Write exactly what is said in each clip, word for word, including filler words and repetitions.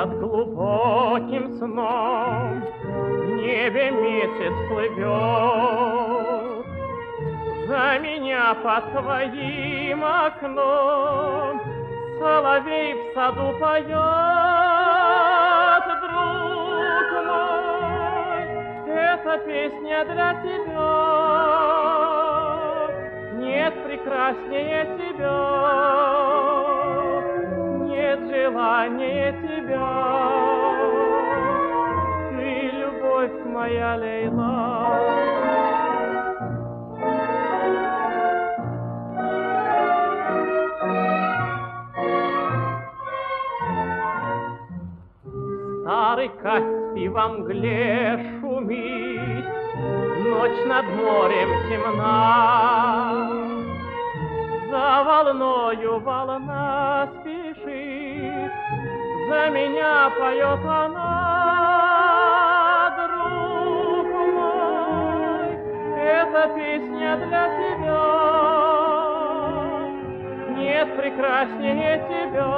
над глубоким сном в небе месяц плывет. За меня под твоим окном соловей в саду поет, друг мой, эта песня для тебя. Нет прекраснее тебя, нет желания тебя. Ты любовь моя, Лейла. Старый Каспий во мгле шумит, ночь над морем темна. За волною волна спешит, за меня поет она. Друг мой, эта песня для тебя. Нет прекраснее тебя,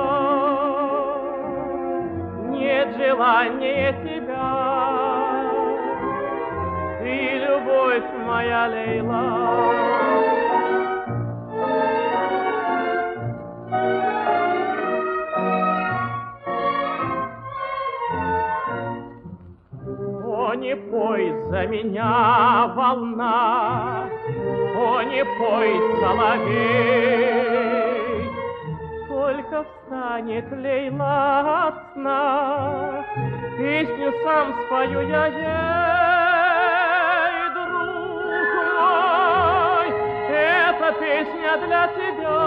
нет желания тебя. Ты любовь моя, Лейла. О, не пой за меня, волна, о, не пой, соловей. Только встанет Лейла от сна, песню сам спою я ей, друг мой, эта песня для тебя.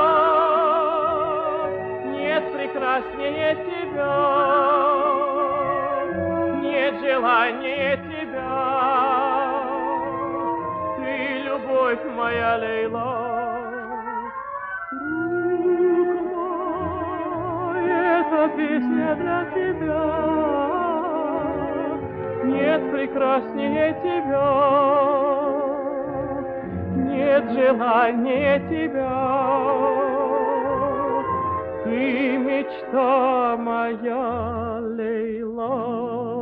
Нет прекраснее тебя, нет желания тебя. Ты любовь моя, Лейла. Песня для тебя, нет прекраснее тебя, нет желания тебя. Ты мечта моя, Лейла.